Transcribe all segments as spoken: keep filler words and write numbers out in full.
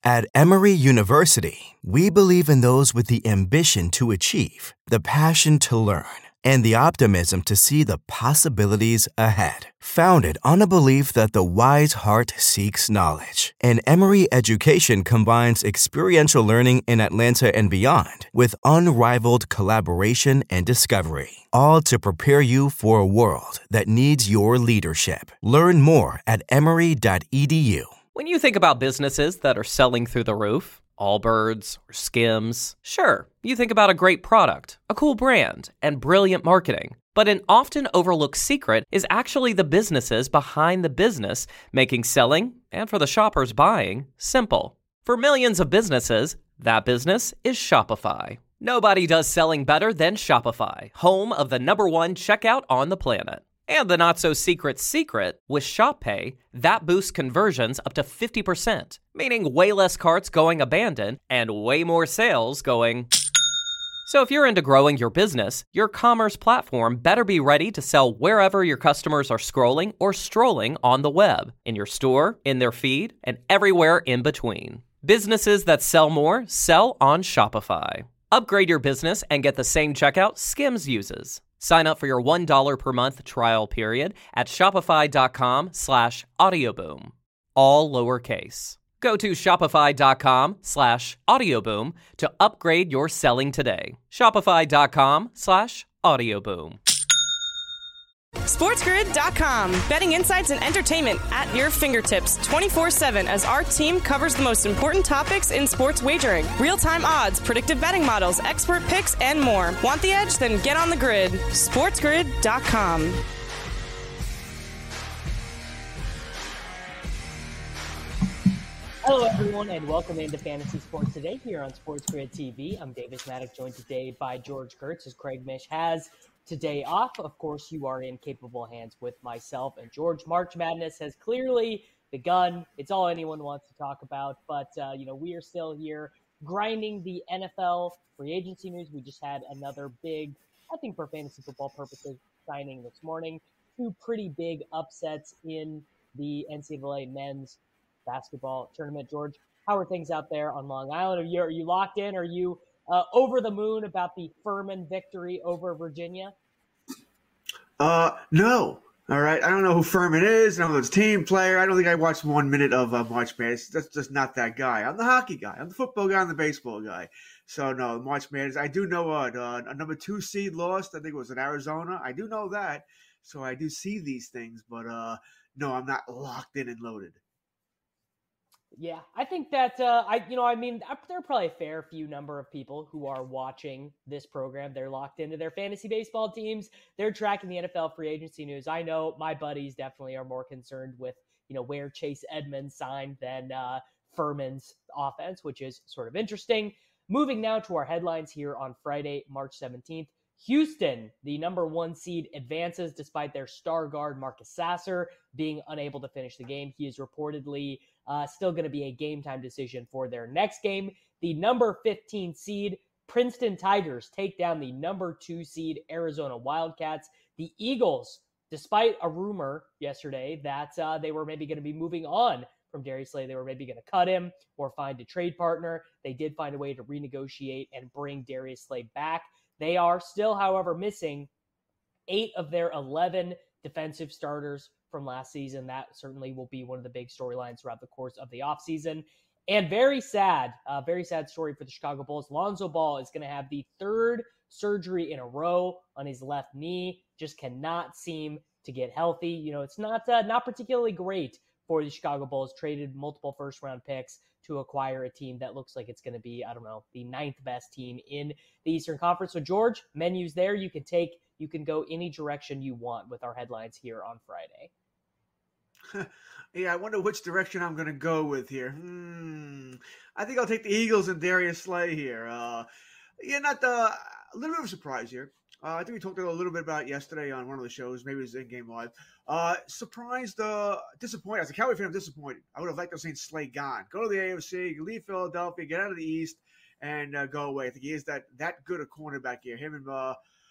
At Emory University, we believe in those with the ambition to achieve, the passion to learn, and the optimism to see the possibilities ahead. Founded on a belief that the wise heart seeks knowledge, and Emory education combines experiential learning in Atlanta and beyond with unrivaled collaboration and discovery, all to prepare you for a world that needs your leadership. Learn more at emory dot e d u. When you think about businesses that are selling through the roof, Allbirds or Skims, sure, you think about a great product, a cool brand, and brilliant marketing. But an often overlooked secret is actually the businesses behind the business, making selling, and for the shoppers buying, simple. For millions of businesses, that business is Shopify. Nobody does selling better than Shopify, home of the number one checkout on the planet. And the not-so-secret secret, with Shop Pay, that boosts conversions up to fifty percent, meaning way less carts going abandoned and way more sales going... So if you're into growing your business, your commerce platform better be ready to sell wherever your customers are scrolling or strolling on the web, in your store, in their feed, and everywhere in between. Businesses that sell more sell on Shopify. Upgrade your business and get the same checkout Skims uses. Sign up for your one dollar per month trial period at shopify.com slash audioboom. All lowercase. Go to shopify.com slash audioboom to upgrade your selling today. Shopify.com slash audioboom. SportsGrid dot com. Betting insights and entertainment at your fingertips twenty-four seven as our team covers the most important topics in sports wagering. Real-time odds, predictive betting models, expert picks, and more. Want the edge? Then get on the grid. SportsGrid dot com. Hello, everyone, and welcome into Fantasy Sports Today here on SportsGrid T V. I'm Davis Maddock, joined today by George Kurtz, as Craig Mish has today off. Of course, you are in capable hands with myself and George. March Madness has clearly begun. It's all anyone wants to talk about, but, uh, you know, we are still here grinding the N F L free agency news. We just had another big, I think for fantasy football purposes, signing this morning. Two pretty big upsets in the N C double A men's basketball tournament. George, how are things out there on Long Island? Are you, are you locked in? Are you uh, over the moon about the Furman victory over Virginia? Uh, no. All right. I don't know who Furman is. I don't know his team player. I don't think I watched one minute of uh, March Madness. That's just not that guy. I'm the hockey guy. I'm the football guy. I'm the baseball guy. So, no, March Madness. I do know uh, uh, a number two seed lost. I think it was in Arizona. I do know that. So I do see these things. But, uh, no, I'm not locked in and loaded. Yeah, I think that, uh, I you know, I mean, there are probably a fair few number of people who are watching this program. They're locked into their fantasy baseball teams. They're tracking the N F L free agency news. I know my buddies definitely are more concerned with, you know, where Chase Edmonds signed than uh, Furman's offense, which is sort of interesting. Moving now to our headlines here on Friday, March seventeenth. Houston, the number one seed, advances despite their star guard, Marcus Sasser, being unable to finish the game. He is reportedly uh, still going to be a game-time decision for their next game. The number fifteen seed, Princeton Tigers, take down the number two seed, Arizona Wildcats. The Eagles, despite a rumor yesterday that uh, they were maybe going to be moving on from Darius Slay, they were maybe going to cut him or find a trade partner. They did find a way to renegotiate and bring Darius Slay back. They are still, however, missing eight of their eleven defensive starters from last season. That certainly will be one of the big storylines throughout the course of the offseason. And very sad, uh, very sad story for the Chicago Bulls. Lonzo Ball is going to have the third surgery in a row on his left knee. Just cannot seem to get healthy. You know, it's not uh, not particularly great for the Chicago Bulls. Traded multiple first-round picks to acquire a team that looks like it's going to be, I don't know, the ninth best team in the Eastern Conference. So, George, menus there. You can take, you can go any direction you want with our headlines here on Friday. Yeah, I wonder which direction I'm going to go with here. Hmm. I think I'll take the Eagles and Darius Slay here. Uh, yeah, not the, a little bit of a surprise here. Uh, I think we talked a little bit about it yesterday on one of the shows. Maybe it was in Game Live. Uh, surprised, uh, disappointed. As a Cowboy fan, I'm disappointed. I would have liked to have seen Slay gone. Go to the A F C, leave Philadelphia, get out of the East, and uh, go away. I think he is that that good a cornerback here. Him and uh,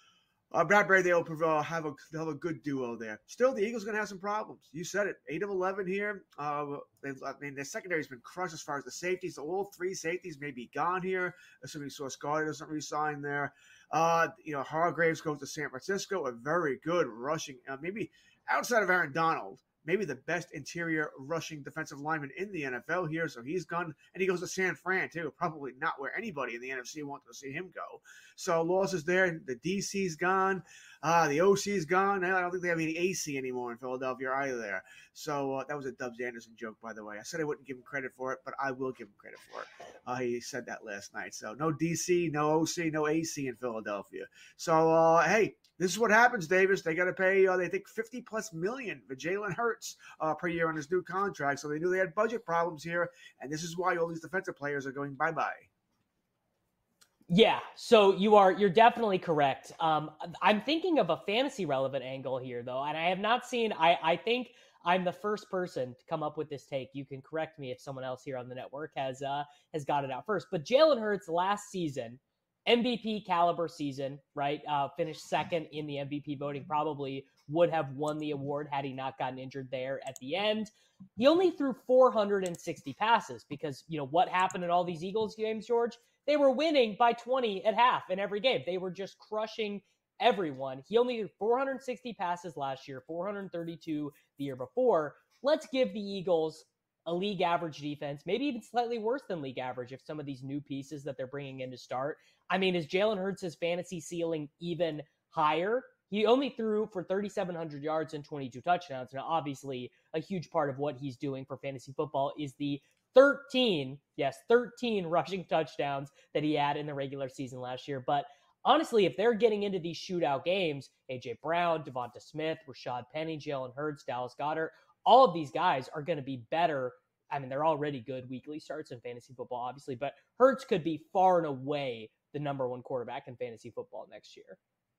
Uh, Bradbury, they'll uh, have a they'll have a good duo there. Still, the Eagles are going to have some problems. You said it, eight of eleven here. Uh, they, I mean, their secondary's been crushed as far as the safeties. All three safeties may be gone here, assuming Sauce Gardner doesn't resign there. Uh, you know, Hargraves goes to San Francisco, a very good rushing, uh, maybe outside of Aaron Donald, maybe the best interior rushing defensive lineman in the N F L here. So he's gone, and he goes to San Fran too. Probably not where anybody in the N F C wants to see him go. So losses there. The D C's gone. Uh, the O C's gone. I don't think they have any A C anymore in Philadelphia either there. So uh, that was a Dubs Anderson joke, by the way. I said I wouldn't give him credit for it, but I will give him credit for it. Uh, he said that last night. So no D C, no O C, no A C in Philadelphia. So, uh, hey, this is what happens, Davis. They got to pay, uh, they think, fifty plus million for Jalen Hurts uh, per year on his new contract. So they knew they had budget problems here, and this is why all these defensive players are going bye-bye. Yeah, so you are, you're definitely correct. Um, I'm thinking of a fantasy relevant angle here, though, and I have not seen, I, I think I'm the first person to come up with this take. You can correct me if someone else here on the network has, uh, has got it out first. But Jalen Hurts last season, M V P caliber season, right? Uh, finished second in the M V P voting, probably would have won the award had he not gotten injured there at the end. He only threw four hundred sixty passes because, you know, what happened in all these Eagles games, George? They were winning by twenty at half in every game. They were just crushing everyone. He only threw four hundred sixty passes last year, four hundred thirty-two the year before. Let's give the Eagles a league average defense, maybe even slightly worse than league average if some of these new pieces that they're bringing in to start. I mean, is Jalen Hurts' fantasy ceiling even higher? He only threw for thirty-seven hundred yards and twenty-two touchdowns. Now, obviously, a huge part of what he's doing for fantasy football is the thirteen, yes, thirteen rushing touchdowns that he had in the regular season last year. But honestly, if they're getting into these shootout games, A J Brown, Devonta Smith, Rashad Penny, Jalen Hurts, Dallas Goedert, all of these guys are going to be better. I mean, they're already good weekly starts in fantasy football, obviously, but Hurts could be far and away the number one quarterback in fantasy football next year.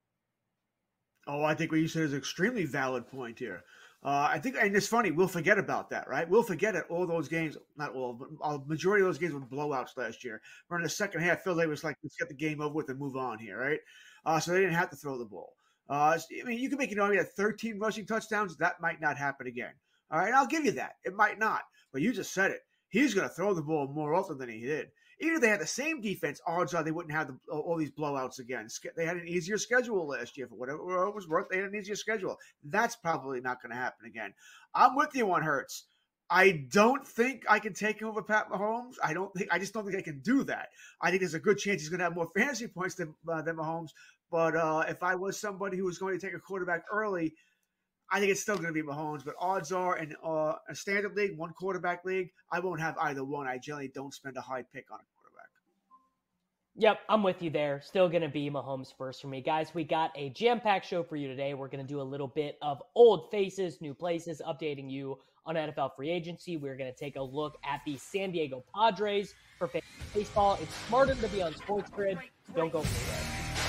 Oh, I think what you said is an extremely valid point here. Uh, I think, and it's funny, we'll forget about that, right? We'll forget it. All those games, not all, but a majority of those games were blowouts last year. Where in the second half, Phil Davis was like, let's get the game over with and move on here, right? Uh, so they didn't have to throw the ball. Uh, I mean, you can make an argument that thirteen rushing touchdowns, that might not happen again. All right, I'll give you that. It might not. But you just said it. He's going to throw the ball more often than he did. Even if they had the same defense, odds are they wouldn't have the, all these blowouts again. They had an easier schedule last year. For whatever it was worth, they had an easier schedule. That's probably not going to happen again. I'm with you on Hurts. I don't think I can take him over Pat Mahomes. I don't think. I just don't think I can do that. I think there's a good chance he's going to have more fantasy points than, uh, than Mahomes. But uh, if I was somebody who was going to take a quarterback early, I think it's still going to be Mahomes, but odds are in uh, a standard league, one quarterback league, I won't have either one. I generally don't spend a high pick on a quarterback. Yep, I'm with you there. Still going to be Mahomes first for me. Guys, we got a jam-packed show for you today. We're going to do a little bit of old faces, new places, updating you on N F L free agency. We're going to take a look at the San Diego Padres for fantasy baseball. It's smarter to be on Sports Grid. Don't go anywhere.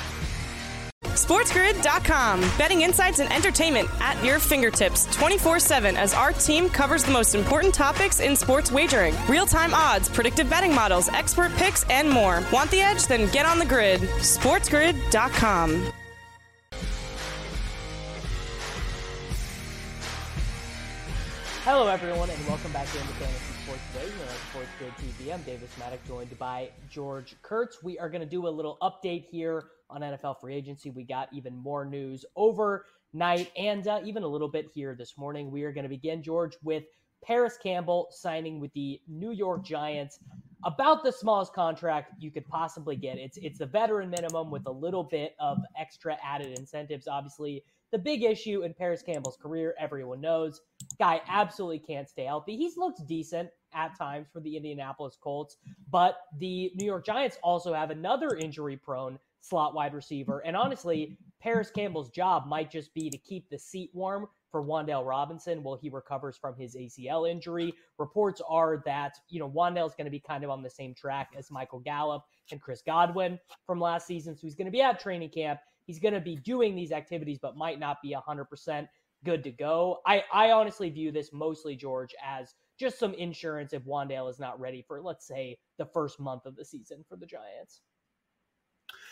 SportsGrid dot com. Betting insights and entertainment at your fingertips twenty-four seven as our team covers the most important topics in sports wagering. Real-time odds, predictive betting models, expert picks, and more. Want the edge? Then get on the grid. SportsGrid dot com. Hello, everyone, and welcome back into Fantasy Sports Today here on Sports Grid T V. I'm Davis Maddock, joined by George Kurtz. We are going to do a little update here on N F L free agency. We got even more news overnight and uh, even a little bit here this morning. We are going to begin, George, with Paris Campbell signing with the New York Giants. About the smallest contract you could possibly get. It's it's the veteran minimum with a little bit of extra added incentives. Obviously, the big issue in Paris Campbell's career, everyone knows, guy absolutely can't stay healthy. He's looked decent at times for the Indianapolis Colts, but the New York Giants also have another injury-prone slot wide receiver. And honestly, Paris Campbell's job might just be to keep the seat warm for Wan'Dale Robinson while he recovers from his A C L injury. Reports are that, you know, Wan'Dale's going to be kind of on the same track as Michael Gallup and Chris Godwin from last season. So he's going to be at training camp. He's going to be doing these activities, but might not be one hundred percent good to go. I, I honestly view this mostly, George, as just some insurance if Wan'Dale is not ready for, let's say, the first month of the season for the Giants.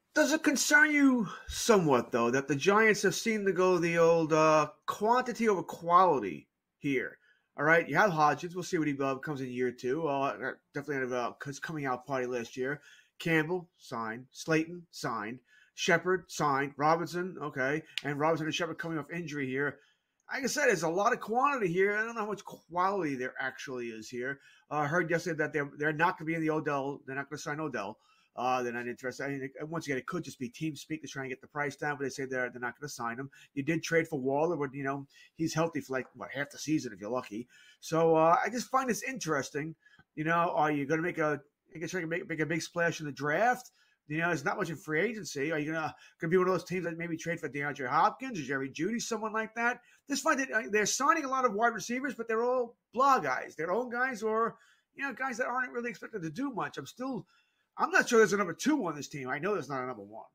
Does it concern you somewhat, though, that the Giants have seemed to go the old uh, quantity over quality here? All right, you have Hodgins. We'll see what he uh, comes in year two. Uh, definitely had a uh, coming out party last year. Campbell, signed. Slayton, signed. Shepard, signed. Robinson, okay. And Robinson and Shepard coming off injury here. Like I said, there's a lot of quantity here. I don't know how much quality there actually is here. Uh, I heard yesterday that they're, they're not going to be in the Odell. They're not going to sign Odell. Uh, they're not interested. I mean, once again, it could just be team speak to try and get the price down, but they say they're they're not going to sign him. You did trade for Waller, but you know he's healthy for like what half the season if you're lucky. So uh, I just find this interesting. You know, are you going to make a you try to make, make a big splash in the draft? You know, there's not much in free agency. Are you gonna gonna be one of those teams that maybe trade for DeAndre Hopkins or Jerry Jeudy, someone like that? Just find that uh, they're signing a lot of wide receivers, but they're all blah guys. They're own guys or you know guys that aren't really expected to do much. I'm still. I'm not sure there's a number two on this team. I know there's not a number one.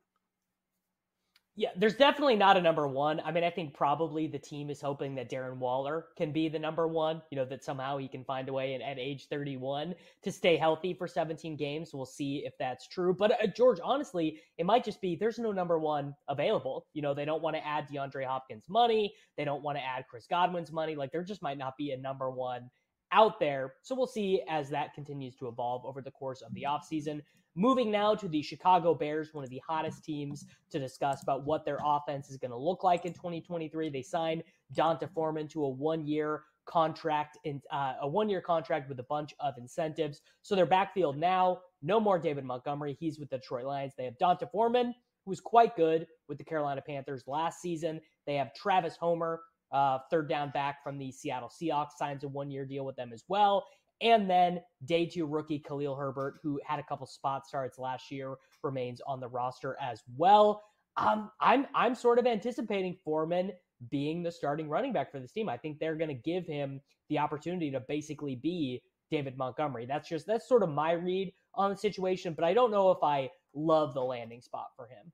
Yeah, there's definitely not a number one. I mean, I think probably the team is hoping that Darren Waller can be the number one, you know, that somehow he can find a way at, at age thirty-one to stay healthy for seventeen games. We'll see if that's true. But uh, George, honestly, it might just be there's no number one available. You know, they don't want to add DeAndre Hopkins' money. They don't want to add Chris Godwin's money. Like, there just might not be a number one out there. So we'll see as that continues to evolve over the course of the offseason. Moving now to the Chicago Bears, one of the hottest teams to discuss about what their offense is going to look like in twenty twenty-three. They signed D'Onta Foreman to a one-year contract, in, uh, a one-year contract with a bunch of incentives. So their backfield now, no more David Montgomery. He's with the Detroit Lions. They have D'Onta Foreman, who was quite good with the Carolina Panthers last season. They have Travis Homer, uh, third down back from the Seattle Seahawks, signs a one-year deal with them as well. And then day two rookie Khalil Herbert, who had a couple spot starts last year, remains on the roster as well. Um, I'm I'm sort of anticipating Foreman being the starting running back for this team. I think they're going to give him the opportunity to basically be David Montgomery. That's just that's sort of my read on the situation, but I don't know if I love the landing spot for him.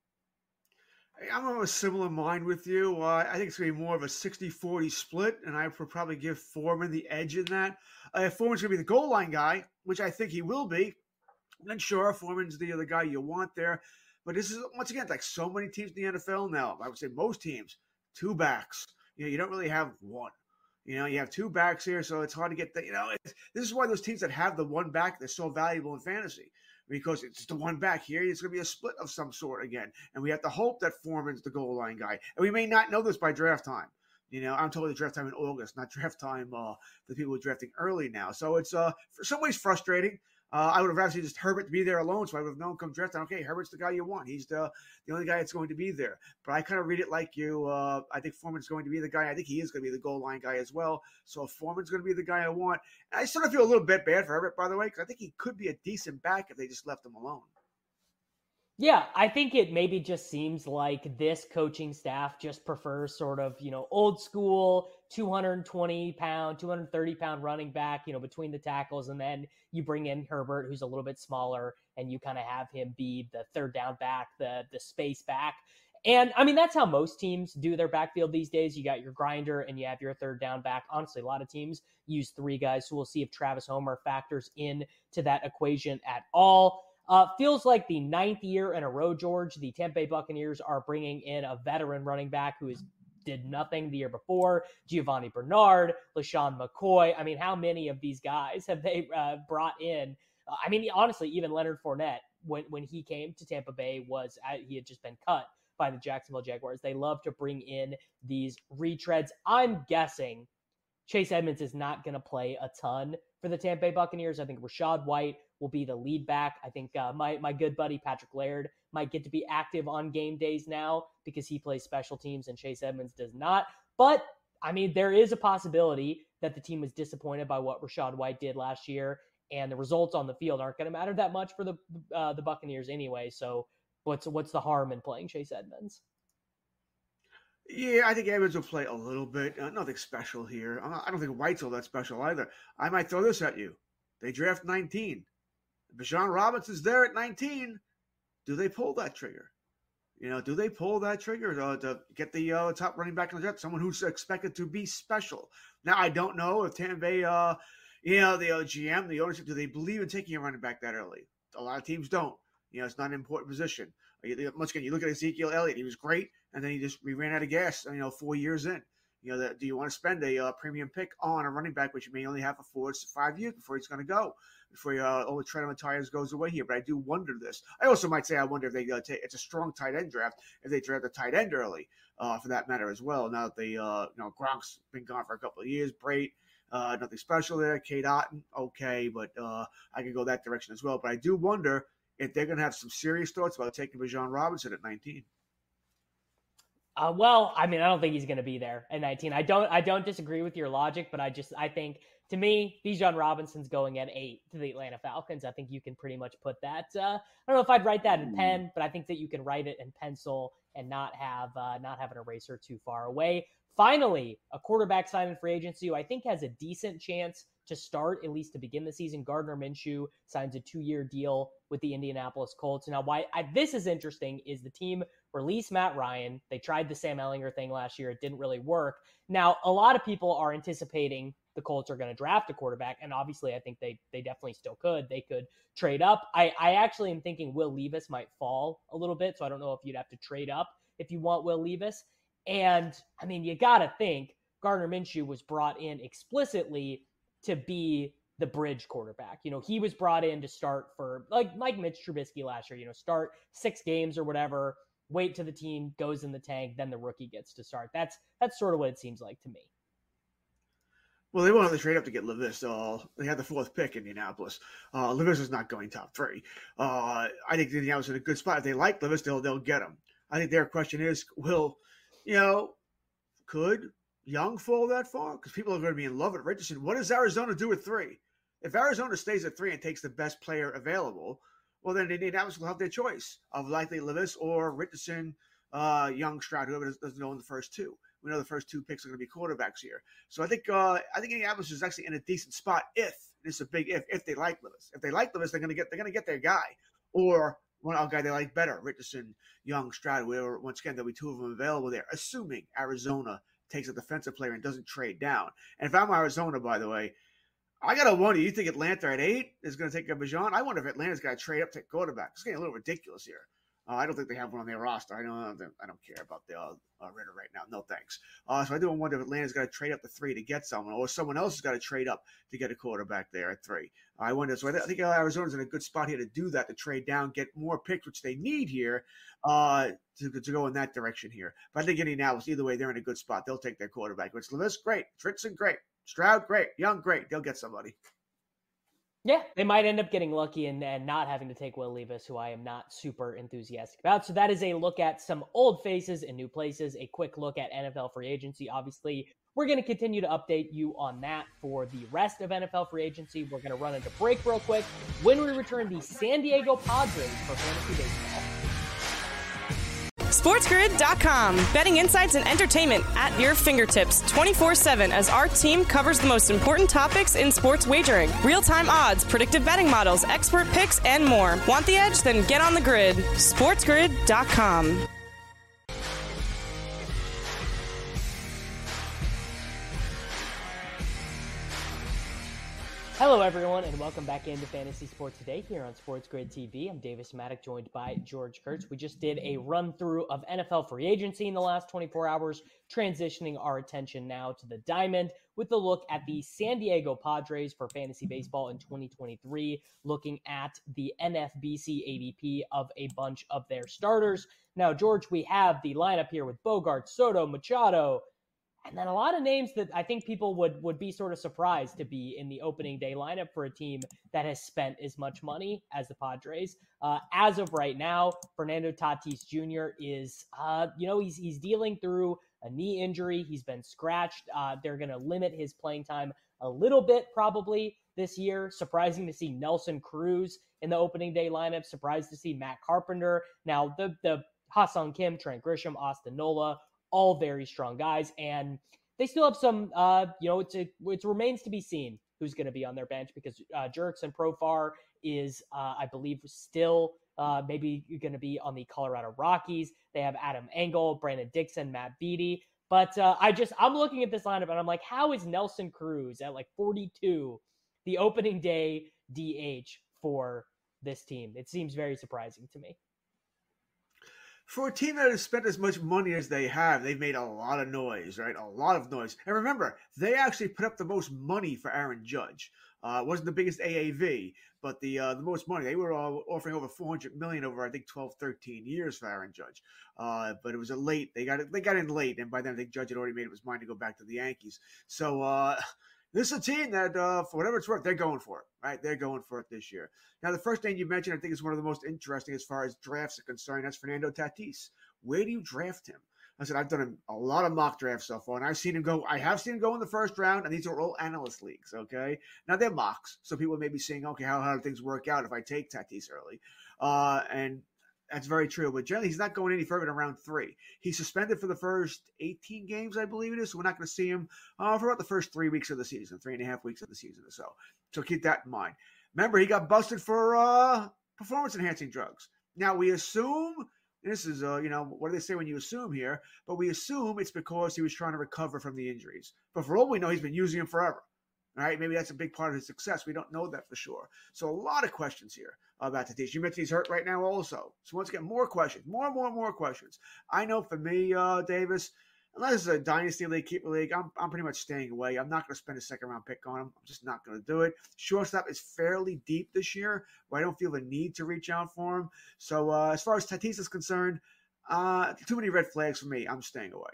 I'm of a similar mind with you. Uh, I think it's going to be more of a sixty forty split, and I would probably give Foreman the edge in that. Uh, if Foreman's going to be the goal line guy, which I think he will be, then sure, Foreman's the other guy you want there. But this is, once again, like so many teams in the N F L now, I would say most teams, two backs. You know, you don't really have one. You know, you have two backs here, so it's hard to get the, you know, it's, this is why those teams that have the one back, they're so valuable in fantasy. Because it's the one back here. It's going to be a split of some sort again. And we have to hope that Foreman's the goal line guy. And we may not know this by draft time. You know, I'm told the draft time in August, not draft time uh, for the people who are drafting early now. So it's uh, for some ways frustrating. Uh, I would have rather seen just Herbert to be there alone, so I would have known come draft time, okay, Herbert's the guy you want. He's the the only guy that's going to be there. But I kind of read it like you. Uh, I think Foreman's going to be the guy. I think he is going to be the goal line guy as well. So if Foreman's going to be the guy I want. And I sort of feel a little bit bad for Herbert, by the way, because I think he could be a decent back if they just left him alone. Yeah, I think it maybe just seems like this coaching staff just prefers sort of, you know, old school two hundred twenty pound, two hundred thirty pound running back, you know, between the tackles. And then you bring in Herbert, who's a little bit smaller, and you kind of have him be the third down back, the the space back. And I mean, that's how most teams do their backfield these days. You got your grinder and you have your third down back. Honestly, a lot of teams use three guys. So we'll see if Travis Homer factors in to that equation at all. Uh, feels like the ninth year in a row, George, the Tampa Bay Buccaneers are bringing in a veteran running back who has did nothing the year before, Giovanni Bernard, LaShawn McCoy. I mean, how many of these guys have they uh, brought in? Uh, I mean, honestly, even Leonard Fournette, when, when he came to Tampa Bay, was uh, he had just been cut by the Jacksonville Jaguars. They love to bring in these retreads. I'm guessing Chase Edmonds is not going to play a ton for the Tampa Bay Buccaneers. I think Rachaad White will be the lead back. I think uh, my my good buddy Patrick Laird might get to be active on game days now because he plays special teams and Chase Edmonds does not. But, I mean, there is a possibility that the team was disappointed by what Rachaad White did last year, and the results on the field aren't going to matter that much for the uh, the Buccaneers anyway. So what's what's the harm in playing Chase Edmonds? Yeah, I think Edmonds will play a little bit. Uh, nothing special here. I'm not, I don't think White's all that special either. I might throw this at you. They draft nineteen. Bijan Robinson's there at nineteen. Do they pull that trigger? You know, do they pull that trigger uh, to get the uh, top running back in the draft? Someone who's expected to be special. Now, I don't know if Tampa Bay, uh, you know, the uh, G M, the ownership, do they believe in taking a running back that early? A lot of teams don't. You know, it's not an important position. Once again, you look at Ezekiel Elliott, he was great, and then he just we ran out of gas, you know, four years in. You know, that, do you want to spend a uh, premium pick on a running back, which you may only have for four to five years before he's going to go, before uh, all the tread on the tires goes away here? But I do wonder this. I also might say I wonder if they uh, take. It's a strong tight end draft if they draft a tight end early, uh, for that matter as well. Now that they, uh, you know, Gronk's been gone for a couple of years, Brait, uh, nothing special there. Cade Otton, okay, but uh, I can go that direction as well. But I do wonder if they're going to have some serious thoughts about taking Bijan Robinson at nineteen. Uh, well, I mean, I don't think he's going to be there at nineteen. I don't, I don't disagree with your logic, but I just, I think to me, Bijan Robinson's going at eight to the Atlanta Falcons. I think you can pretty much put that. Uh, I don't know if I'd write that in pen, but I think that you can write it in pencil and not have, uh, not have an eraser too far away. Finally, a quarterback signed in free agency who I think has a decent chance to start, at least to begin the season. Gardner Minshew signs a two-year deal with the Indianapolis Colts. Now, why I, this is interesting is the team released Matt Ryan. They tried the Sam Ehlinger thing last year. It didn't really work. Now, a lot of people are anticipating the Colts are going to draft a quarterback, and obviously I think they they definitely still could. They could trade up. I, I actually am thinking Will Levis might fall a little bit, so I don't know if you'd have to trade up if you want Will Levis. And, I mean, you got to think Gardner Minshew was brought in explicitly to be the bridge quarterback. You know, he was brought in to start for, like, like Mitch Trubisky last year, you know, start six games or whatever, wait till the team goes in the tank, then the rookie gets to start. That's that's sort of what it seems like to me. Well, they won't have to trade up to get Levis. Uh, they had the fourth pick in Indianapolis. Uh, Levis is not going top three. Uh, I think Indianapolis is in a good spot. If they like Levis, they'll, they'll get him. I think their question is, will, you know, could Young fall that far? Because people are going to be in love with Richardson. What does Arizona do at three? If Arizona stays at three and takes the best player available, well, then Indianapolis will have their choice of likely Levis or Richardson, uh, Young, Stroud, whoever doesn't know in the first two. We know the first two picks are going to be quarterbacks here. So I think uh, I think Indianapolis is actually in a decent spot if, and it's a big if, if they like Levis. If they like Levis, they're going to get they're going to get their guy. Or one other guy they like better, Richardson, Young, Stroud, whoever. Once again, there'll be two of them available there, assuming Arizona takes a defensive player and doesn't trade down. And if I'm Arizona, by the way, I got to wonder, you think Atlanta at eight is going to take a Bijan? I wonder if Atlanta's got to trade up to quarterback. It's getting a little ridiculous here. Uh, I don't think they have one on their roster. I don't I don't care about the uh, uh, Ritter right now. No thanks. Uh, so I do wonder if Atlanta's got to trade up to three to get someone, or someone else has got to trade up to get a quarterback there at three. I wonder. So I, th- I think Arizona's in a good spot here to do that, to trade down, get more picks, which they need here uh, to, to go in that direction here. But I think Indianapolis, either way, they're in a good spot. They'll take their quarterback. It's Levis, great. Richardson, great. Stroud, great. Young, great. They'll get somebody. Yeah, they might end up getting lucky and, and not having to take Will Levis, who I am not super enthusiastic about. So that is a look at some old faces in new places, a quick look at N F L free agency. Obviously, we're going to continue to update you on that for the rest of N F L free agency. We're going to run into break real quick. When we return, the San Diego Padres for fantasy baseball. SportsGrid dot com. Betting insights and entertainment at your fingertips twenty-four seven as our team covers the most important topics in sports wagering. Real-time odds, predictive betting models, expert picks, and more. Want the edge? Then get on the grid. SportsGrid dot com. Hello, everyone, and welcome back into Fantasy Sports Today here on SportsGrid T V. I'm Davis Maddock, joined by George Kurtz. We just did a run-through of N F L free agency in the last twenty-four hours, transitioning our attention now to the diamond with a look at the San Diego Padres for fantasy baseball in twenty twenty-three, looking at the N F B C A D P of a bunch of their starters. Now, George, we have the lineup here with Bogart, Soto, Machado, and then a lot of names that I think people would, would be sort of surprised to be in the opening day lineup for a team that has spent as much money as the Padres. Uh, as of right now, Fernando Tatis Junior is, uh, you know, he's he's dealing through a knee injury. He's been scratched. Uh, they're going to limit his playing time a little bit probably this year. Surprising to see Nelson Cruz in the opening day lineup. Surprised to see Matt Carpenter. Now, the the Ha-Seong Kim, Trent Grisham, Austin Nola, all very strong guys, and they still have some, uh, you know, it's a, it remains to be seen who's going to be on their bench because uh, Jurickson Profar is, uh, I believe, still uh, maybe going to be on the Colorado Rockies. They have Adam Engel, Brandon Dixon, Matt Beatty. But uh, I just, I'm looking at this lineup and I'm like, how is Nelson Cruz at like forty-two, the opening day D H for this team. It seems very surprising to me. For a team that has spent as much money as they have, they've made a lot of noise, right? A lot of noise. And remember, they actually put up the most money for Aaron Judge. Uh, it wasn't the biggest A A V, but the uh, the most money. They were uh, offering over four hundred million dollars over, I think, twelve, thirteen years for Aaron Judge. Uh, but it was a late. They got it. They got in late, and by then, I think Judge had already made up his mind to go back to the Yankees. So uh, this is a team that, uh, for whatever it's worth, they're going for it, right? They're going for it this year. Now, the first name you mentioned, I think, is one of the most interesting as far as drafts are concerned. That's Fernando Tatis. Where do you draft him? I said, I've done a, a lot of mock drafts so far, and I've seen him go. I have seen him go in the first round, and these are all analyst leagues, okay? Now, they're mocks, so people may be saying, okay, how, how do things work out if I take Tatis early? Uh, and that's very true, but generally, he's not going any further than round three. He's suspended for the first eighteen games, I believe it is, so we're not going to see him uh, for about the first three weeks of the season, three and a half weeks of the season or so. So keep that in mind. Remember, he got busted for uh, performance-enhancing drugs. Now, we assume... This is, uh, you know, what do they say when you assume here? But we assume it's because he was trying to recover from the injuries. But for all we know, he's been using them forever. All right, maybe that's a big part of his success. We don't know that for sure. So a lot of questions here about Tatis. You mentioned he's hurt right now also. So once again, more questions, more and more and more questions. I know for me, uh, Davis, unless it's a dynasty league, keeper league, I'm, I'm pretty much staying away. I'm not going to spend a second round pick on him. I'm just not going to do it. Shortstop is fairly deep this year, where I don't feel the need to reach out for him. So uh, as far as Tatis is concerned, uh, too many red flags for me. I'm staying away.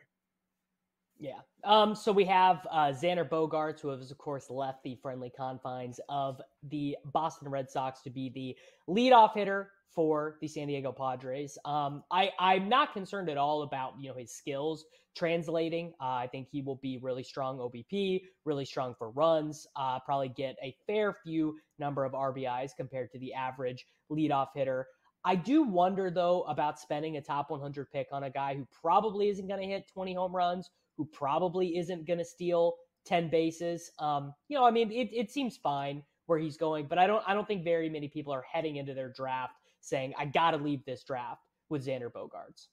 Yeah. Um, so we have uh, Xander Bogaerts, who has, of course, left the friendly confines of the Boston Red Sox to be the leadoff hitter for the San Diego Padres. Um, I, I'm not concerned at all about, you know, his skills translating. Uh, I think he will be really strong O B P, really strong for runs, uh, probably get a fair few number of R B Is compared to the average leadoff hitter. I do wonder, though, about spending a top one hundred pick on a guy who probably isn't going to hit twenty home runs, who probably isn't going to steal ten bases. Um, you know, I mean, it, it seems fine where he's going, but I don't I don't think very many people are heading into their draft saying, I got to leave this draft with Xander Bogaerts.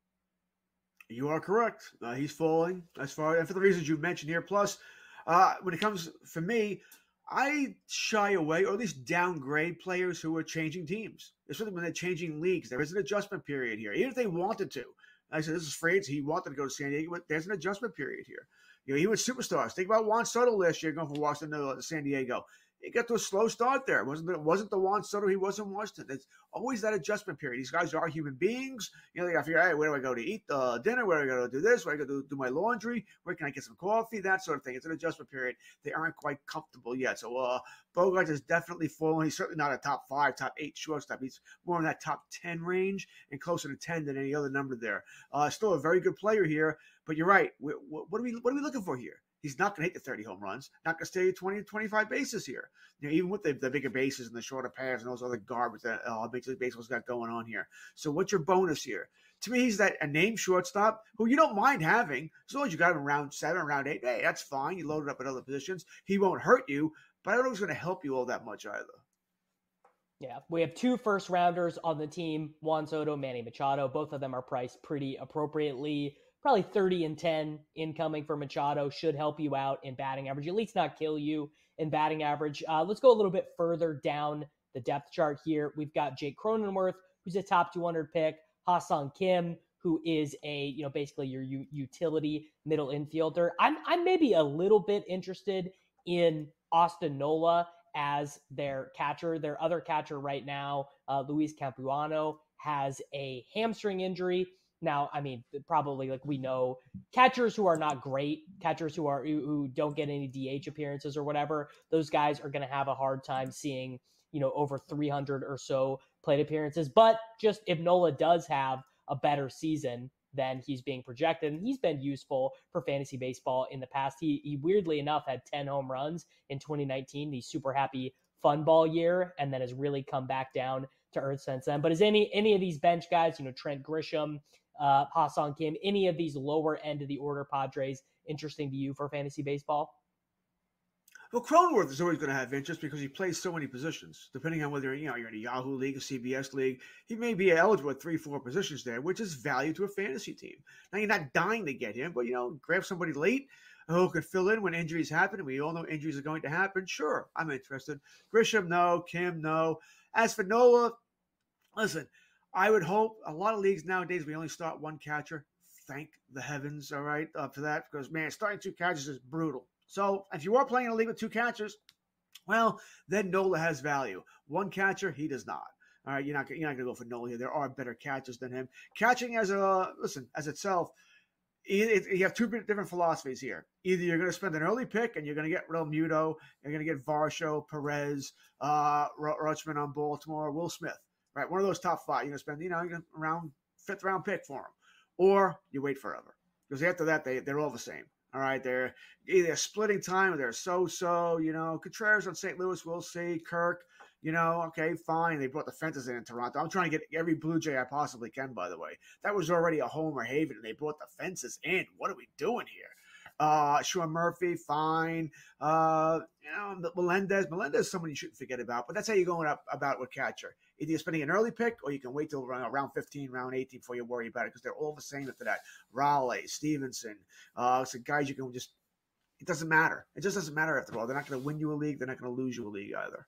You are correct. Uh, he's falling as far, and for the reasons you mentioned here. Plus, uh, when it comes, for me, I shy away, or at least downgrade players who are changing teams, especially when they're changing leagues. There is an adjustment period here, even if they wanted to. I said, this is Frades. He wanted to go to San Diego, but there's an adjustment period here. You know, he was superstars. Think about Juan Soto last year going from Washington to San Diego. He got to a slow start there. It wasn't it wasn't the Juan Soto he was in Washington. It's always that adjustment period. These guys are human beings. You know, they got to figure out, hey, where do I go to eat uh, dinner? Where do I go to do this? Where do I go to do my laundry? Where can I get some coffee? That sort of thing. It's an adjustment period. They aren't quite comfortable yet. So uh, Bogaerts has definitely fallen. He's certainly not a top five, top eight shortstop. He's more in that top ten range and closer to ten than any other number there. Uh, still a very good player here. But you're right. We, what are we what are we looking for here? He's not going to hit the thirty home runs, not going to stay at twenty, twenty-five bases here. You know, even with the, the bigger bases and the shorter pads and those other garbage that uh, Major League Baseball's got going on here. So what's your bonus here? To me, he's that a named shortstop who you don't mind having. As long as you got him in round seven, round eight, hey, that's fine. You load it up at other positions. He won't hurt you, but I don't know if he's going to help you all that much either. Yeah, we have two first rounders on the team, Juan Soto, Manny Machado. Both of them are priced pretty appropriately. Probably thirty and ten incoming for Machado should help you out in batting average, at least not kill you in batting average. Uh, let's go a little bit further down the depth chart here. We've got Jake Cronenworth, who's a top two hundred pick, Ha-Seong Kim, who is a, you know, basically your u- utility middle infielder. I'm, I'm maybe a little bit interested in Austin Nola as their catcher. Their other catcher right now, uh, Luis Capuano, has a hamstring injury. Now, I mean, probably like we know catchers who are not great, catchers who are who don't get any D H appearances or whatever, those guys are going to have a hard time seeing, you know, over three hundred or so plate appearances. But just if Nola does have a better season than he's being projected, and he's been useful for fantasy baseball in the past. He, he weirdly enough had ten home runs in twenty nineteen, the super happy fun ball year, and then has really come back down to earth since then. But is any any of these bench guys, you know, Trent Grisham, uh, Ha-Seong Kim, any of these lower end of the order Padres interesting to you for fantasy baseball? Well, Cronenworth is always going to have interest because he plays so many positions. Depending on whether you know you're in a Yahoo league, a C B S league, he may be eligible at three, four positions there, which is value to a fantasy team. Now you're not dying to get him, but you know, grab somebody late who could fill in when injuries happen. And we all know injuries are going to happen. Sure, I'm interested. Grisham, no. Kim, no. As for Nola, listen, I would hope a lot of leagues nowadays, we only start one catcher. Thank the heavens, all right, uh, for that, because, man, starting two catchers is brutal. So if you are playing in a league with two catchers, well, then Nola has value. One catcher, he does not. All right, you're not, you're not going to go for Nola here. There are better catchers than him. Catching as a, listen, as itself, it, it, you have two different philosophies here. Either you're going to spend an early pick and you're going to get Real Muto, you're going to get Varsho, Perez, uh, Rutschman on Baltimore, Will Smith, right? One of those top five. You're going to spend, you know, around fifth round pick for him. Or you wait forever. Because after that, they, they're all the same. All right, they're either splitting time or they're so-so, you know. Contreras on Saint Louis, we'll see. Kirk, you know, okay, fine. They brought the fences in in Toronto. I'm trying to get every Blue Jay I possibly can, by the way. That was already a homer haven, and they brought the fences in. What are we doing here? Uh, Sean Murphy, fine. Uh, you know, Melendez. Melendez is someone you shouldn't forget about, but that's how you're going up about with catcher. Either you're spending an early pick or you can wait till around, around fifteen, round eighteen before you worry about it because they're all the same after that. Raleigh, Stevenson, uh, some guys you can just, it doesn't matter. It just doesn't matter after all. They're not going to win you a league. They're not going to lose you a league either.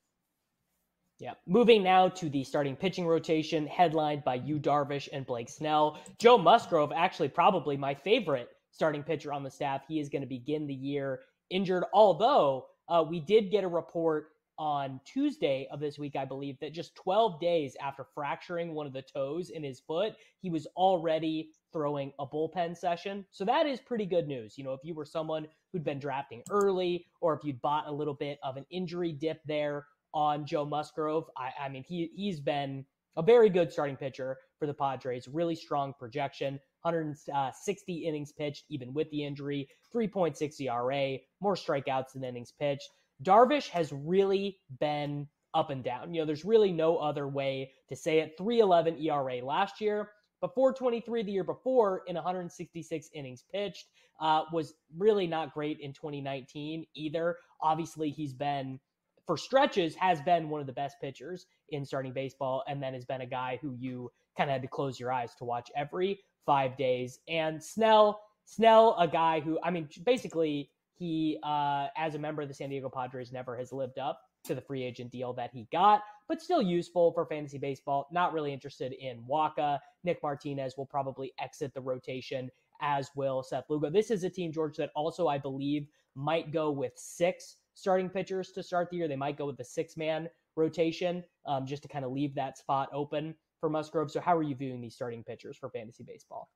Yeah. Moving now to the starting pitching rotation, headlined by Yu Darvish and Blake Snell. Joe Musgrove, actually probably my favorite starting pitcher on the staff. He is going to begin the year injured, although uh, we did get a report on Tuesday of this week, I believe, that just twelve days after fracturing one of the toes in his foot, he was already throwing a bullpen session. So that is pretty good news. You know, if you were someone who'd been drafting early, or if you'd bought a little bit of an injury dip there on Joe Musgrove, I, I mean, he, he's been a very good starting pitcher for the Padres, really strong projection, one hundred sixty innings pitched, even with the injury, three point six E R A, more strikeouts than innings pitched. Darvish has really been up and down. You know, there's really no other way to say it. three eleven E R A last year, but four twenty-three the year before in one hundred sixty-six innings pitched. Uh, was really not great in twenty nineteen either. Obviously, he's been, for stretches, has been one of the best pitchers in starting baseball, and then has been a guy who you kind of had to close your eyes to watch every five days. And Snell, Snell, a guy who, I mean, basically, he, uh, as a member of the San Diego Padres, never has lived up to the free agent deal that he got, but still useful for fantasy baseball. Not really interested in Waka. Nick Martinez will probably exit the rotation, as will Seth Lugo. This is a team, George, that also, I believe, might go with six starting pitchers to start the year. They might go with the six-man rotation um, just to kind of leave that spot open for Musgrove. So how are you viewing these starting pitchers for fantasy baseball?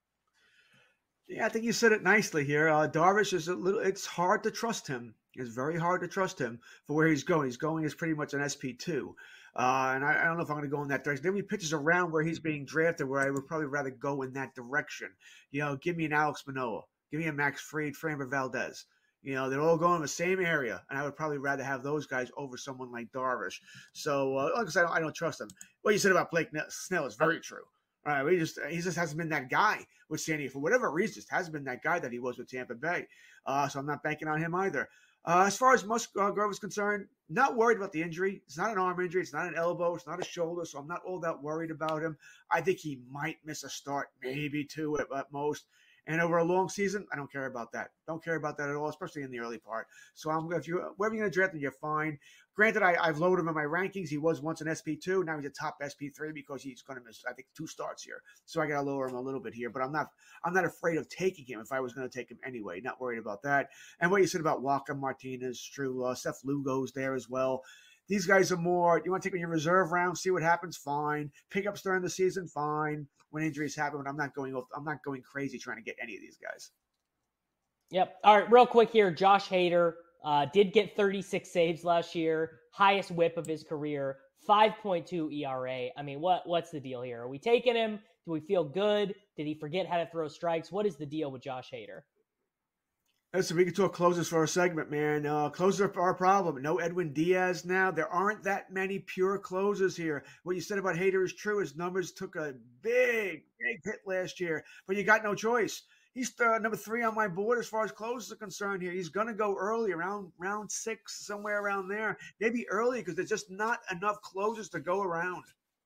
Yeah, I think you said it nicely here. Uh, Darvish is a little, it's hard to trust him. It's very hard to trust him for where he's going. He's going as pretty much an S P two. Uh, and I, I don't know if I'm going to go in that direction. Then he pitches around where he's being drafted, where I would probably rather go in that direction. You know, give me an Alex Manoah. Give me a Max Fried, Framber Valdez. You know, they're all going in the same area, and I would probably rather have those guys over someone like Darvish. So, uh, like I said, I don't, I don't trust him. What you said about Blake Snell is very true. All right, he just he just hasn't been that guy with San Diego for whatever reason. Just hasn't been that guy that he was with Tampa Bay. Uh, so I'm not banking on him either. Uh, as far as Musgrove is concerned, not worried about the injury. It's not an arm injury. It's not an elbow. It's not a shoulder. So I'm not all that worried about him. I think he might miss a start, maybe two at, at most. And over a long season, I don't care about that. Don't care about that at all, especially in the early part. So I'm if you wherever you're going to draft him, you're fine. Granted, I, I've loaded him in my rankings. He was once an S P two. Now he's a top S P three because he's going to miss, I think, two starts here. So I got to lower him a little bit here. But I'm not I'm not afraid of taking him if I was going to take him anyway. Not worried about that. And what you said about Walker Martinez, true. Uh, Seth Lugo's there as well. These guys are more, you want to take them in your reserve round, see what happens, fine. Pickups during the season, fine. When injuries happen, but I'm not going I'm not going crazy trying to get any of these guys. Yep. All right, real quick here. Josh Hader uh, did get thirty-six saves last year, highest whip of his career, five point two E R A. I mean, what what's the deal here? Are we taking him? Do we feel good? Did he forget how to throw strikes? What is the deal with Josh Hader? Listen, we can talk closers for a segment, man. Uh, closers are a problem. No Edwin Diaz now. There aren't that many pure closers here. What you said about Hader is true. His numbers took a big, big hit last year, but you got no choice. He's uh, number three on my board as far as closers are concerned here. He's going to go early, around round six, somewhere around there. Maybe early because there's just not enough closers to go around.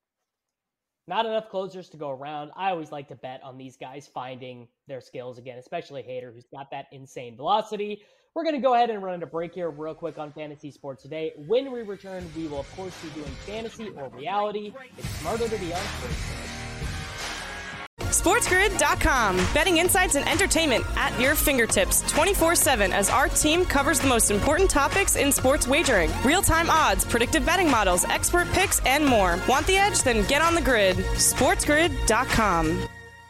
Not enough closers to go around. I always like to bet on these guys finding their skills again, especially Hader, who's got that insane velocity. We're going to go ahead and run into break here real quick on Fantasy Sports Today. When we return, we will, of course, be doing fantasy or reality. It's smarter to be on Sports SportsGrid dot com. Betting insights and entertainment at your fingertips twenty-four seven as our team covers the most important topics in sports wagering. Real-time odds, predictive betting models, expert picks, and more. Want the edge? Then get on the grid. SportsGrid dot com.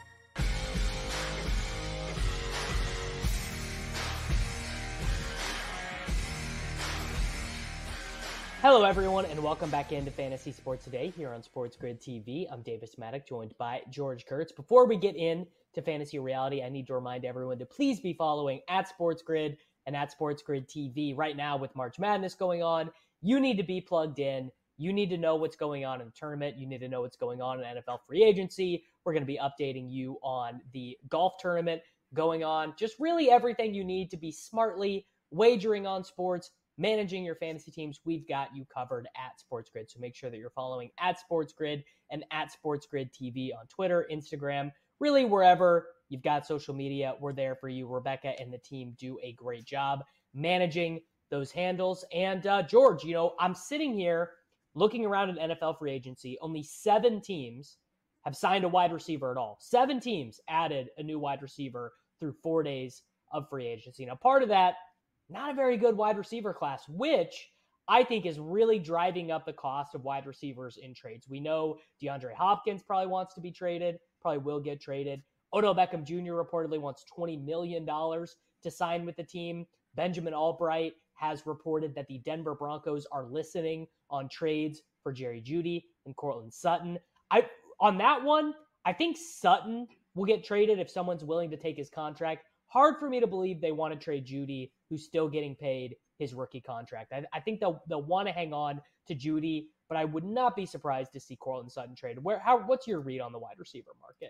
Hello, everyone, and welcome back into Fantasy Sports Today here on Sports Grid T V. I'm Davis Maddock, joined by George Kurtz. Before we get into Fantasy Reality, I need to remind everyone to please be following at Sports Grid and at Sports Grid T V. Right now, with March Madness going on, you need to be plugged in. You need to know what's going on in the tournament. You need to know what's going on in N F L free agency. We're going to be updating you on the golf tournament going on. Just really everything you need to be smartly wagering on sports, managing your fantasy teams. We've got you covered at Sports Grid. So make sure that you're following at Sports Grid and at Sports Grid T V on Twitter, Instagram, really wherever you've got social media. We're there for you. Rebecca and the team do a great job managing those handles. And uh, George, you know, I'm sitting here looking around at N F L free agency. Only seven teams have signed a wide receiver at all. Seven teams added a new wide receiver through four days of free agency. Now, part of that, not a very good wide receiver class, which I think is really driving up the cost of wide receivers in trades. We know DeAndre Hopkins probably wants to be traded, probably will get traded. Odell Beckham Junior reportedly wants twenty million dollars to sign with the team. Benjamin Albright has reported that the Denver Broncos are listening on trades for Jerry Jeudy and Courtland Sutton. I on that one, I think Sutton will get traded if someone's willing to take his contract. Hard for me to believe they want to trade Jeudy, who's still getting paid his rookie contract. I, I think they'll they'll want to hang on to Jeudy, but I would not be surprised to see Courtland Sutton traded. Where how what's your read on the wide receiver market?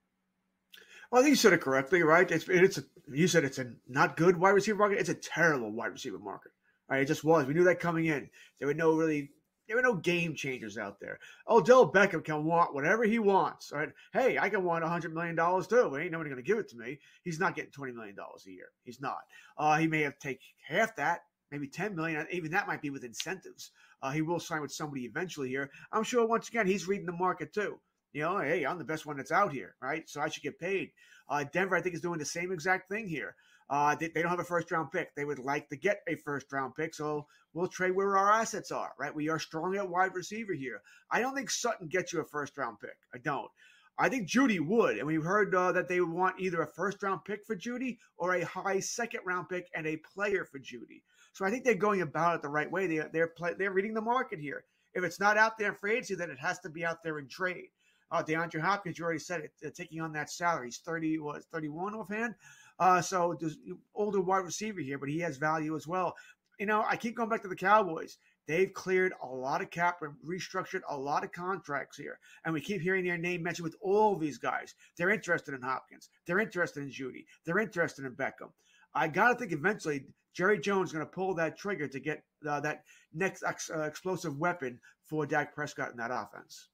Well, I think you said it correctly, right? It's it's a, you said it's a not good wide receiver market. It's a terrible wide receiver market. Right? It just was. We knew that coming in. There were no really there were no game changers out there. Odell Beckham can want whatever he wants. Right? Hey, I can want a hundred million dollars too. Ain't nobody going to give it to me. He's not getting twenty million dollars a year. He's not. Uh, he may have take half that, maybe ten million dollars. Even that might be with incentives. Uh, he will sign with somebody eventually here. I'm sure once again he's reading the market too. You know, hey, I'm the best one that's out here, right? So I should get paid. Uh, Denver, I think, is doing the same exact thing here. Uh, they, they don't have a first-round pick. They would like to get a first-round pick, so we'll trade where our assets are, right? We are strong at wide receiver here. I don't think Sutton gets you a first-round pick. I don't. I think Jeudy would, and we've heard uh, that they would want either a first-round pick for Jeudy or a high second-round pick and a player for Jeudy. So I think they're going about it the right way. They, they're play, they're reading the market here. If it's not out there in free agency, then it has to be out there in trade. Uh, DeAndre Hopkins, you already said it, uh, taking on that salary. He's thirty, what, thirty-one offhand? Uh, so there's older wide receiver here, but he has value as well. You know, I keep going back to the Cowboys. They've cleared a lot of cap and restructured a lot of contracts here. And we keep hearing their name mentioned with all these guys. They're interested in Hopkins. They're interested in Jeudy. They're interested in Beckham. I got to think eventually Jerry Jones is going to pull that trigger to get uh, that next ex- uh, explosive weapon for Dak Prescott in that offense.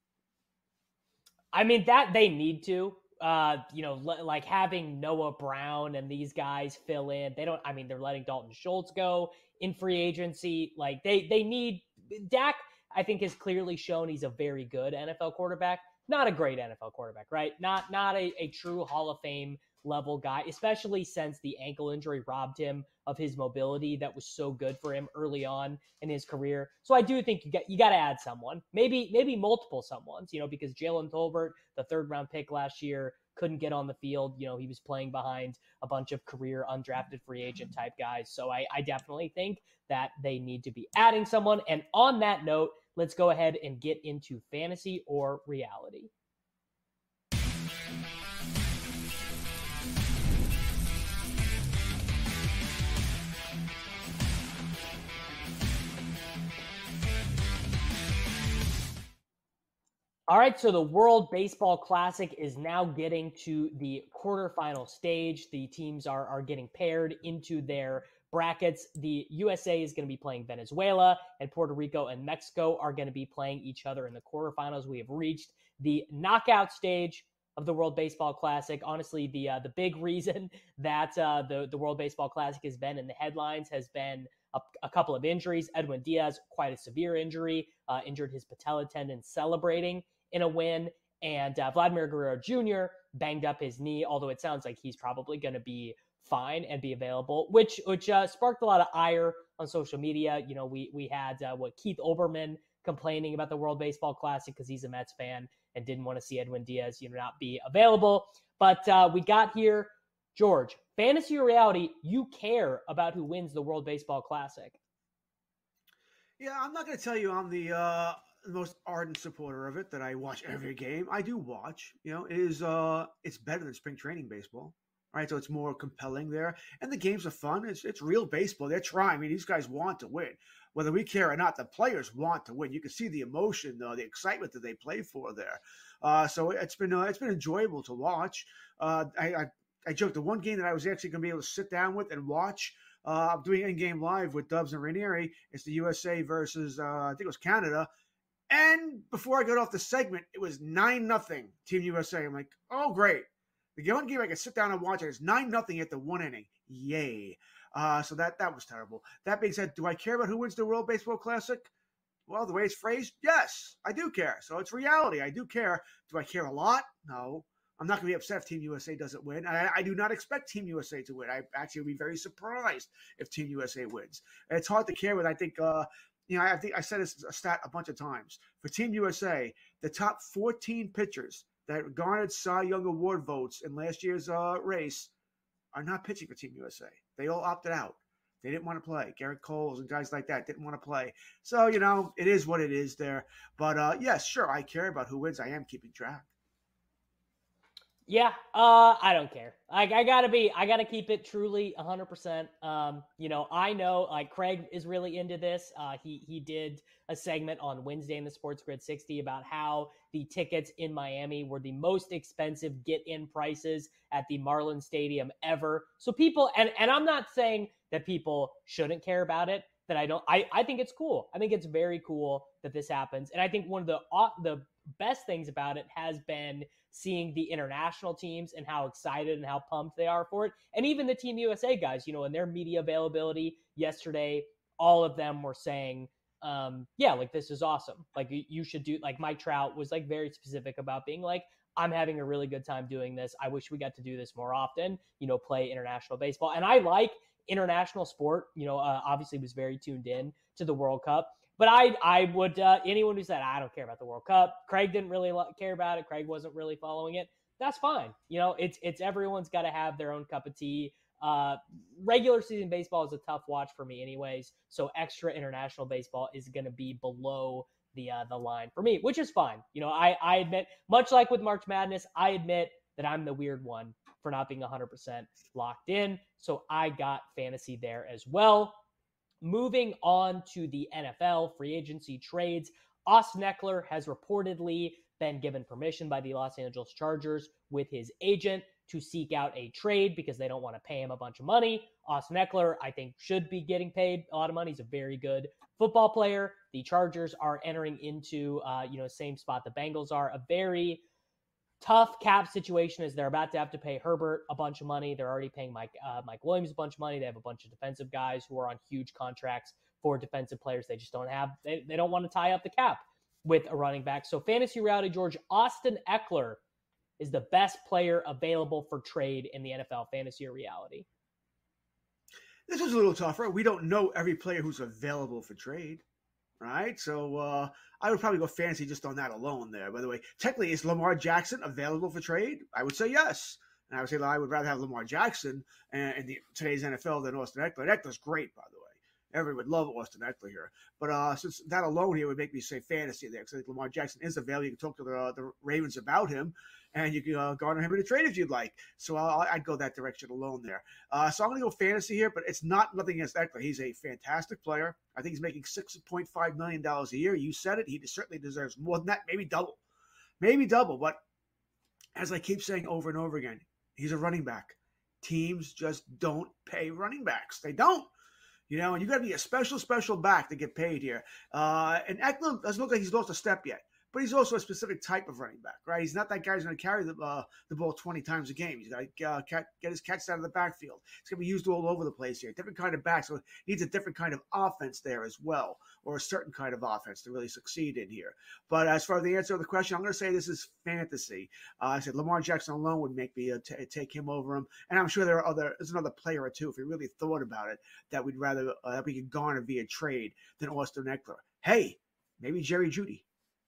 I mean, that they need to, uh, you know, l- like having Noah Brown and these guys fill in. They don't, I mean, they're letting Dalton Schultz go in free agency. Like they, they need Dak, I think, has clearly shown he's a very good N F L quarterback, not a great N F L quarterback, right? Not, not a, a true Hall of Fame level guy, especially since the ankle injury robbed him of his mobility that was so good for him early on in his career. So I do think you got you got to add someone, maybe maybe multiple someones, you know, because Jalen Tolbert, the third round pick last year, couldn't get on the field. You know, he was playing behind a bunch of career undrafted free agent type guys. So I, I definitely think that they need to be adding someone. And on that note, let's go ahead and get into fantasy or reality. All right, so the World Baseball Classic is now getting to the quarterfinal stage. The teams are, are getting paired into their brackets. The U S A is going to be playing Venezuela, and Puerto Rico and Mexico are going to be playing each other in the quarterfinals. We have reached the knockout stage of the World Baseball Classic. Honestly, the uh, the big reason that uh, the, the World Baseball Classic has been in the headlines has been a, a couple of injuries. Edwin Diaz, quite a severe injury, uh, injured his patella tendon celebrating in a win. And uh, Vladimir Guerrero Junior banged up his knee, although it sounds like he's probably going to be fine and be available, which which uh, sparked a lot of ire on social media. You know, we we had uh, what Keith Olbermann complaining about the World Baseball Classic because he's a Mets fan and didn't want to see Edwin Diaz, you know, not be available. But uh, we got here, George, fantasy or reality, you care about who wins the World Baseball Classic. Yeah, I'm not going to tell you I'm the uh, most ardent supporter of it, that I watch every game. I do watch. You know, it is uh, it's better than spring training baseball. Right, so it's more compelling there, and the games are fun. It's it's real baseball. They're trying. I mean, these guys want to win, whether we care or not. The players want to win. You can see the emotion, uh, the excitement that they play for there. Uh, so it's been uh, it's been enjoyable to watch. Uh, I, I I joked the one game that I was actually going to be able to sit down with and watch. Uh, I'm doing in-game live with Dubs and Ranieri. It's the U S A versus uh, I think it was Canada. And before I got off the segment, it was nine nothing Team U S A. I'm like, oh great. The one game I could sit down and watch it is nine nothing at the one inning. Yay. Uh, so that that was terrible. That being said, do I care about who wins the World Baseball Classic? Well, the way it's phrased, yes, I do care. So it's reality. I do care. Do I care a lot? No. I'm not going to be upset if Team U S A doesn't win. I, I do not expect Team U S A to win. I actually would be very surprised if Team U S A wins. And it's hard to care with, I think, uh, you know, I think I said this a stat a bunch of times. For Team U S A, the top fourteen pitchers that garnered Cy Young Award votes in last year's uh, race are not pitching for Team U S A. They all opted out. They didn't want to play. Garrett Coles and guys like that didn't want to play. So, you know, it is what it is there. But, uh, yes, sure, I care about who wins. I am keeping track. Yeah, uh, I don't care. Like, I gotta be, I gotta keep it truly one hundred percent. Um, you know, I know, like, Craig is really into this. Uh, he he did a segment on Wednesday in the Sports Grid sixty about how the tickets in Miami were the most expensive get-in prices at the Marlins Stadium ever. So people, and and I'm not saying that people shouldn't care about it. That I don't. I I think it's cool. I think it's very cool that this happens, and I think one of the uh, the best things about it has been seeing the international teams and how excited and how pumped they are for it. And even the Team U S A guys, you know, in their media availability yesterday, all of them were saying, um, yeah, like, this is awesome. Like, you should do, like, Mike Trout was like very specific about being like, I'm having a really good time doing this. I wish we got to do this more often, you know, play international baseball. And I like international sport, you know, uh, obviously was very tuned in to the World Cup. But I I would, uh, anyone who said, I don't care about the World Cup, Craig didn't really care about it, Craig wasn't really following it, that's fine. You know, it's it's everyone's got to have their own cup of tea. Uh, regular season baseball is a tough watch for me anyways, so extra international baseball is going to be below the uh, the line for me, which is fine. You know, I, I admit, much like with March Madness, I admit that I'm the weird one for not being one hundred percent locked in, so I got fantasy there as well. Moving on to the N F L free agency trades, Austin Eckler has reportedly been given permission by the Los Angeles Chargers with his agent to seek out a trade because they don't want to pay him a bunch of money. Austin Eckler, I think, should be getting paid a lot of money. He's a very good football player. The Chargers are entering into, uh, you know, same spot the Bengals are, a very tough cap situation as they're about to have to pay Herbert a bunch of money. They're already paying Mike uh, Mike Williams a bunch of money. They have a bunch of defensive guys who are on huge contracts for defensive players. They just don't have, they, they don't want to tie up the cap with a running back. So fantasy reality, George, Austin Eckler is the best player available for trade in the N F L, fantasy or reality. This is a little tougher. We don't know every player who's available for trade. Right, so uh, I would probably go fantasy just on that alone there. By the way, technically, is Lamar Jackson available for trade? I would say yes. And I would say that I would rather have Lamar Jackson in, in the, today's N F L than Austin Eckler. And Eckler's great, by the way. Everyone would love Austin Eckler here. But uh, since that alone here would make me say fantasy there, because I think Lamar Jackson is available. You can talk to the, uh, the Ravens about him, and you can uh, garner him in a trade if you'd like. So I'll, I'd go that direction alone there. Uh, so I'm going to go fantasy here, but it's not nothing against Eckler. He's a fantastic player. I think he's making six point five million dollars a year. You said it. He certainly deserves more than that, maybe double. Maybe double. But as I keep saying over and over again, he's a running back. Teams just don't pay running backs. They don't. You know, and you got to be a special, special back to get paid here. Uh, and Eckler doesn't look like he's lost a step yet. but he's also a specific type of running back, right? He's not that guy who's going to carry the uh, the ball twenty times a game. He's got to uh, get his catches out of the backfield. He's going to be used all over the place here. Different kind of back, so he needs a different kind of offense there as well, or a certain kind of offense to really succeed in here. But as far as the answer to the question, I'm going to say this is fantasy. Uh, I said Lamar Jackson alone would make me uh, t- take him over him, and I'm sure there are other. There's another player or two, if we really thought about it, that we'd rather uh, that we could garner via trade than Austin Ekeler. Hey, maybe Jerry Jeudy.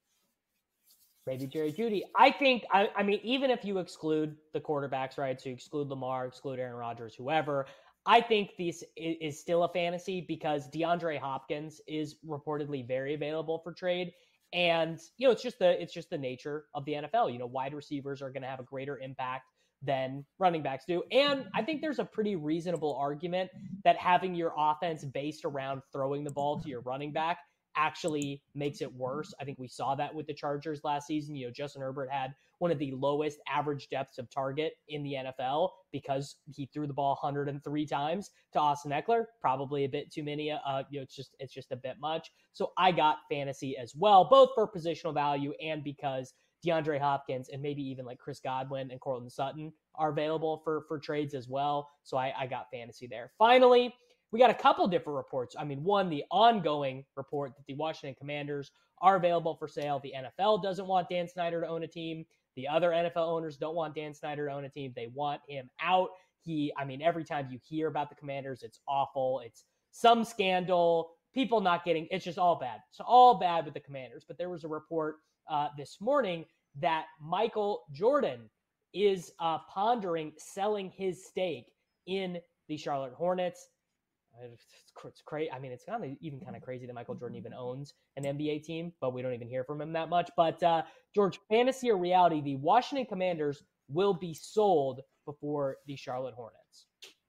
Maybe Jerry Jeudy. I think, I, I mean, even if you exclude the quarterbacks, right? So you exclude Lamar, exclude Aaron Rodgers, whoever, I think this is, is still a fantasy because DeAndre Hopkins is reportedly very available for trade. And, you know, it's just the, it's just the nature of the N F L. You know, wide receivers are going to have a greater impact than running backs do. And I think there's a pretty reasonable argument that having your offense based around throwing the ball to your running back actually makes it worse. I think we saw that with the Chargers last season. You know, Justin Herbert had one of the lowest average depths of target in the N F L because he threw the ball one hundred three times to Austin Ekeler. Probably a bit too many. Uh, you know, it's just it's just a bit much. So I got fantasy as well, both for positional value and because DeAndre Hopkins and maybe even like Chris Godwin and Courtland Sutton are available for for trades as well. So I, I got fantasy there. Finally, we got a couple different reports. I mean, one, the ongoing report that the Washington Commanders are available for sale. The N F L doesn't want Dan Snyder to own a team. The other N F L owners don't want Dan Snyder to own a team. They want him out. He, I mean, every time you hear about the Commanders, it's awful. It's some scandal, people not getting, it's just all bad. It's all bad with the Commanders. But there was a report uh, this morning that Michael Jordan is uh, pondering selling his stake in the Charlotte Hornets. It's, it's crazy. I mean, it's kind of even kind of crazy that Michael Jordan even owns an N B A team, but we don't even hear from him that much. But uh, George, fantasy or reality, the Washington Commanders will be sold before the Charlotte Hornets.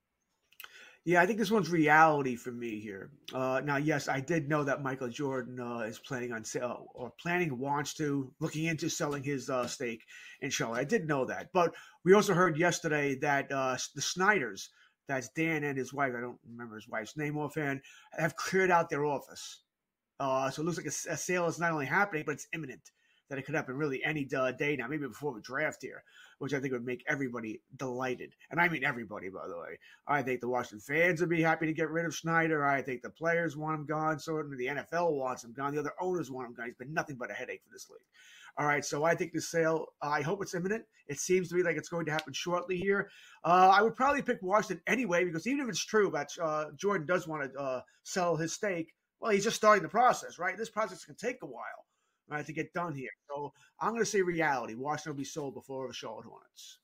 Yeah, I think this one's reality for me here. Uh, now, yes, I did know that Michael Jordan uh, is planning on sale or planning, wants to, looking into selling his uh, stake in Charlotte. I did know that. But we also heard yesterday that uh, the Snyders, that's Dan and his wife, I don't remember his wife's name offhand, have cleared out their office. Uh, so it looks like a, a sale is not only happening, but it's imminent, that it could happen really any uh, day now, maybe before the draft here, which I think would make everybody delighted. And I mean everybody, by the way. I think the Washington fans would be happy to get rid of Snyder. I think the players want him gone. Certainly the N F L wants him gone. The other owners want him gone. He's been nothing but a headache for this league. All right, so I think the sale, uh, I hope it's imminent. It seems to me like it's going to happen shortly here. Uh, I would probably pick Washington anyway, because even if it's true that uh, Jordan does want to uh, sell his stake, well, he's just starting the process, right? This process can take a while, right, to get done here. So I'm going to say reality. Washington will be sold before the Charlotte Hornets.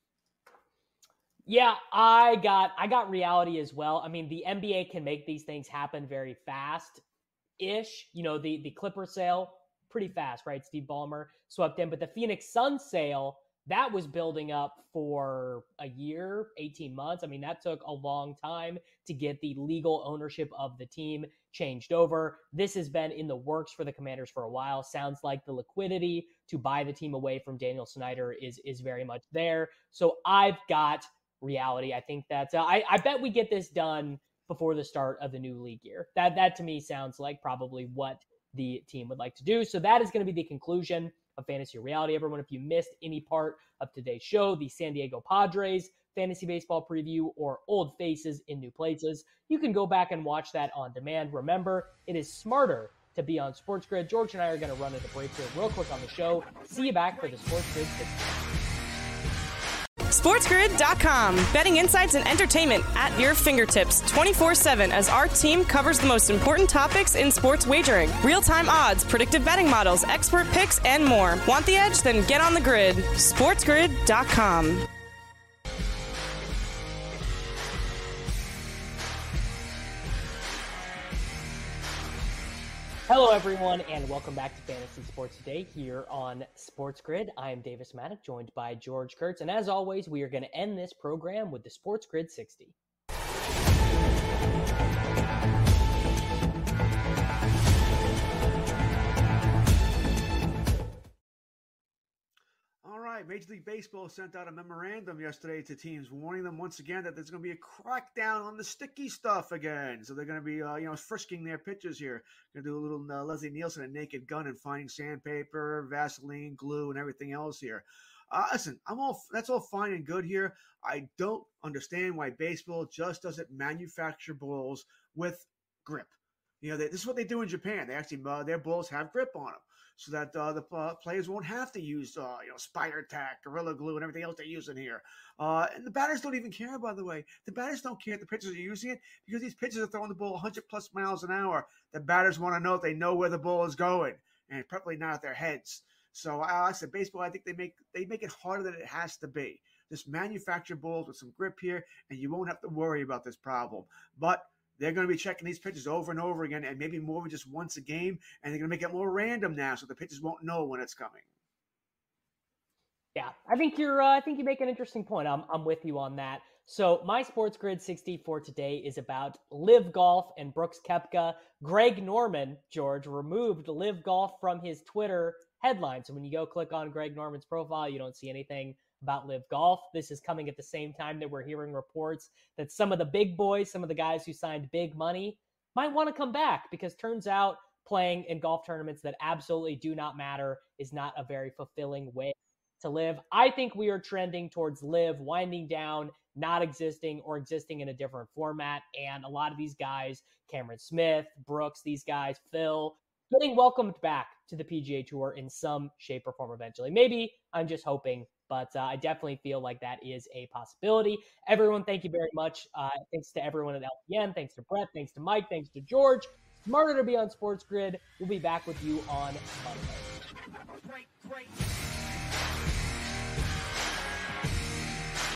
Yeah, I got I got reality as well. I mean, the N B A can make these things happen very fast-ish. You know, the, the Clippers sale, pretty fast, right? Steve Ballmer swept in. But the Phoenix Suns sale, that was building up for a year, eighteen months. I mean, that took a long time to get the legal ownership of the team changed over. This has been in the works for the Commanders for a while. Sounds like the liquidity to buy the team away from Daniel Snyder is, is very much there. So I've got reality. I think that uh, I, I bet we get this done before the start of the new league year. That, that to me sounds like probably what the team would like to do. So that is going to be the conclusion of Fantasy Reality. Everyone, if you missed any part of today's show, the San Diego Padres fantasy baseball preview or Old Faces in New Places, you can go back and watch that on demand. Remember, it is smarter to be on Sports Grid. George and I are going to run into break here real quick on the show. See you back for the Sports Grid sixty. SportsGrid dot com. Betting insights and entertainment at your fingertips twenty-four seven as our team covers the most important topics in sports wagering. Real-time odds, predictive betting models, expert picks, and more. Want the edge? Then get on the grid. SportsGrid dot com. Hello, everyone, and welcome back to Fantasy Sports Today here on Sports Grid. I am Davis Maddock, joined by George Kurtz, and as always, we are going to end this program with the Sports Grid sixty. All right. right. Major League Baseball sent out a memorandum yesterday to teams warning them once again that there's going to be a crackdown on the sticky stuff again. So they're going to be, uh, you know, frisking their pitchers here. Going to do a little uh, Leslie Nielsen, a naked gun, and finding sandpaper, Vaseline, glue, and everything else here. Uh, listen, I'm all that's all fine and good here. I don't understand why baseball just doesn't manufacture balls with grip. You know, they, this is what they do in Japan. They actually uh, their balls have grip on them, so that uh, the uh, players won't have to use, uh, you know, Spider Tack, Gorilla Glue, and everything else they're using here. Uh, and the batters don't even care, by the way. The batters don't care if the pitchers are using it because these pitchers are throwing the ball one hundred plus miles an hour. The batters want to know if they know where the ball is going, and probably not at their heads. So, uh, I said, baseball, I think they make they make it harder than it has to be. Just manufacture balls with some grip here, and you won't have to worry about this problem. But they're going to be checking these pitches over and over again, and maybe more than just once a game, and they're going to make it more random now, so the pitchers won't know when it's coming. Yeah, I think you're. Uh, I think you make an interesting point. I'm. I'm with you on that. So my Sports Grid sixty for today is about Live Golf and Brooks Koepka. Greg Norman, George, removed Live Golf from his Twitter headline. So when you go click on Greg Norman's profile, you don't see anything about Live Golf. This is coming at the same time that we're hearing reports that some of the big boys, some of the guys who signed big money, might want to come back, because turns out playing in golf tournaments that absolutely do not matter is not a very fulfilling way to live. I think we are trending towards Live winding down, not existing, or existing in a different format. And a lot of these guys, Cameron Smith, Brooks, these guys, Phil, getting welcomed back to the P G A Tour in some shape or form eventually. Maybe, I'm just hoping, but uh, I definitely feel like that is a possibility. Everyone, thank you very much. Uh, thanks to everyone at L P N. Thanks to Brett. Thanks to Mike. Thanks to George. Smarter to be on Sports Grid. We'll be back with you on Monday.